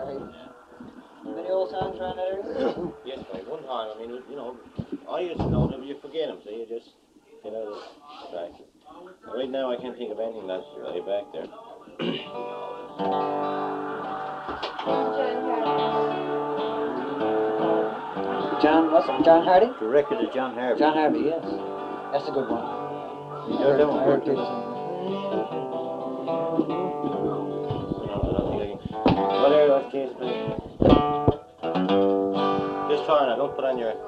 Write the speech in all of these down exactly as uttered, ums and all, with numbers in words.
Hardy. Many old songs around that area? Yes, mate. One time, I mean, you know, I used to know them, you forget them, so you just get out of the track. Right now, I can't think of anything that's way back there. John, what's it? John Hardy? The record of John Harvey. John Harvey, yes. That's a good one. You heard that one? I heard people sing. What area was James Smith? Just try now, don't put on your...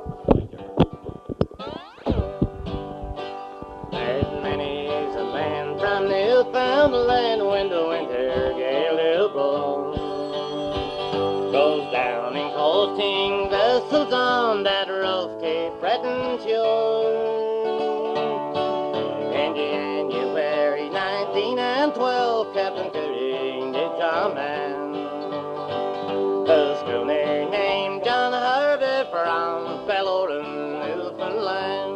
There's many's a man from Newfoundland when the winter gale will blow. Goes down in coasting vessels on that rough Cape Breton shore. In January nineteen and twelve, Captain Turing did command a schooner named John Harvey from Belloran, Newfoundland.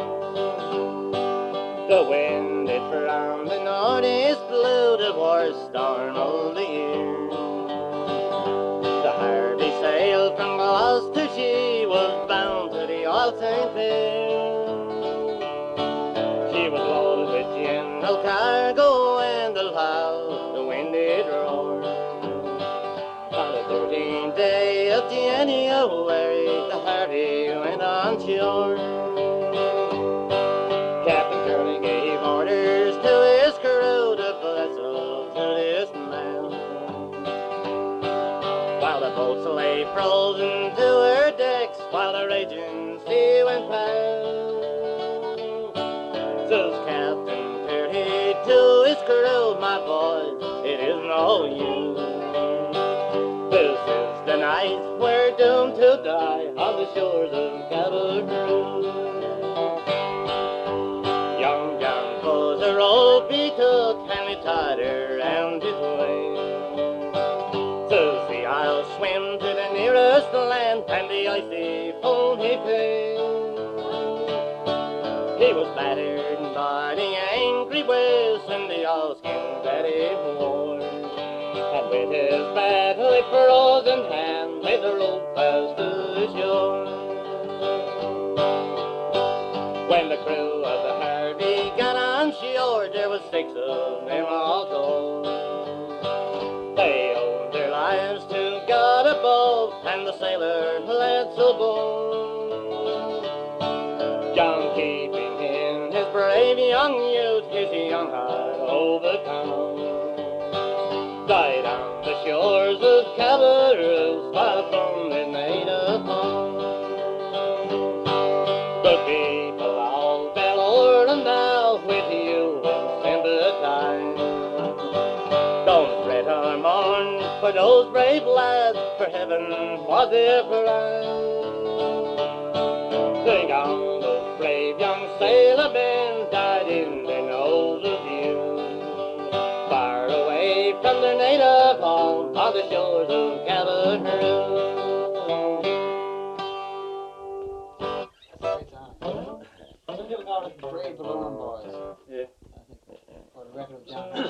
The wind it from the northeast blew, the worst storm of the year. The Harvey sailed from Gloucester, she was bound to the Old Saint Pierre. She was loaded with general cargo and aloud the wind did roar. On the thirteenth day of January, the Harvey went on shore. Captain Curly gave orders to his crew to vessel to this man. While the boats lay frozen to her decks, while the raging sea went past, says Captain Curly to his crew, my boys, it is no use. This is the night we're doomed to die on the shores of Cabarroo. Young John put a rope he took and he tied her round his waist. Says he, I'll swim to the nearest land and the icy foam he faced. He was battered by the angry waves and the oilskins that he wore. And with his badly frozen hand laid the rope fast to the shore. When the crew of the Harvey got on shore, there was six of them all told. They owed their lives to God above, and the sailor led so bold. John keeping in his brave young youth, his young heart overcome, died on the shores of Cabarroo, far from midnight upon. Good people all Belloran now, with you will sympathize. Don't fret or mourn for those brave lads, for heaven was their prize. Think on those brave young sailor men, died in their nose of view, far away from their native home on the shores of Cabarroo. Some people call it the Brave Balloon Boys. Yeah. I think, for the record of John.